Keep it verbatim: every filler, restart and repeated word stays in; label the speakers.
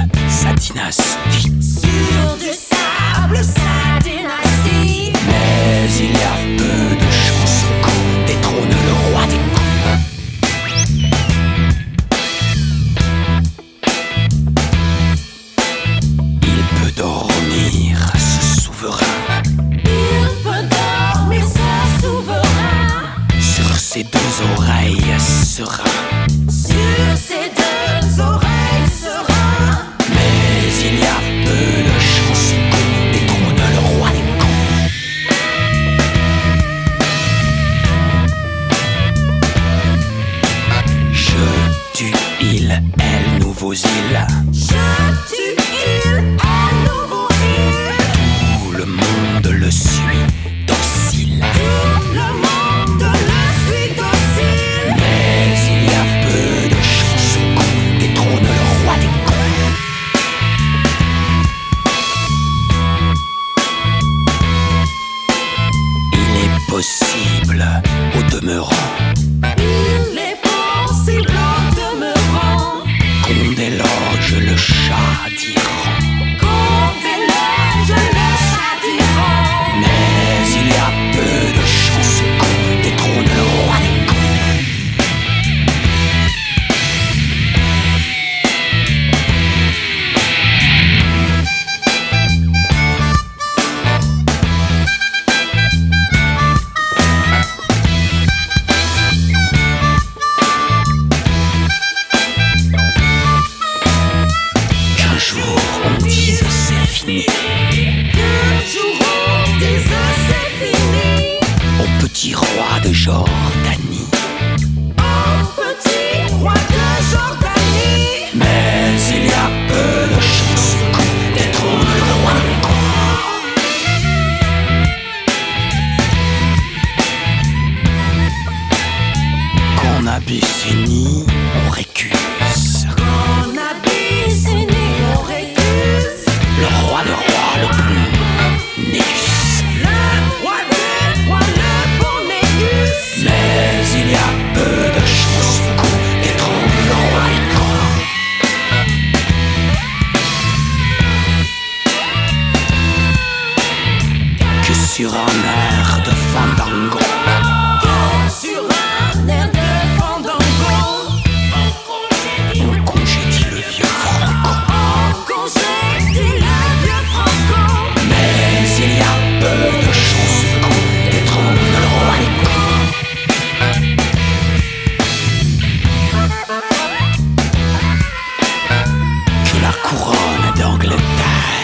Speaker 1: sa dynastie.
Speaker 2: Sur du sable, sa dynastie.
Speaker 1: Mais il y a peu de chance qu'on détrône le roi des coups. Il peut dormir, ce souverain.
Speaker 2: Il peut dormir, ce souverain.
Speaker 1: Sur ses deux oreilles serein.
Speaker 2: Sur ses deux oreilles serein.
Speaker 1: Mais il y a peu de chance qu'on détrône le roi des coups. Je tue île, elle, nouveaux îles.
Speaker 2: Je tue il, un nouveau il.
Speaker 1: Tout le monde le suit, docile.
Speaker 2: Tout le monde le suit docile.
Speaker 1: Mais il y a peu de chance qu'on détrône le roi des coups. Il est possible, au demeurant,
Speaker 2: Il est possible en demeurant
Speaker 1: qu'on déloge le chat d'Iran.
Speaker 2: qu'on déloge le chat d'Iran.
Speaker 1: Mais il y a peu de chance qu'on détrône le roi des coups. Qu'un jour on dise c'est fini
Speaker 2: Qu'un jour on dise c'est fini.
Speaker 1: au petit roi de Jordanie.
Speaker 2: Au petit roi de Jordanie.
Speaker 1: Mais il y a peu de chance qu'on détrône le roi des coups. Qu'en Abyssinie on récuse
Speaker 2: En Abyssinie on récuse.
Speaker 1: le roi de rois, le bon Négus.
Speaker 2: Le roi des rois, le bon Négus.
Speaker 1: Mais il y a peu de chance qu'on détrône le roi des coups. Que sur un air de fandango
Speaker 2: Sur un air de fandango.
Speaker 1: on congédie le vieux Franco.
Speaker 2: On congédie le vieux Franco.
Speaker 1: Mais il y a peu de chance qu'on détrône le roi des coups. Que la couronne d'Angleterre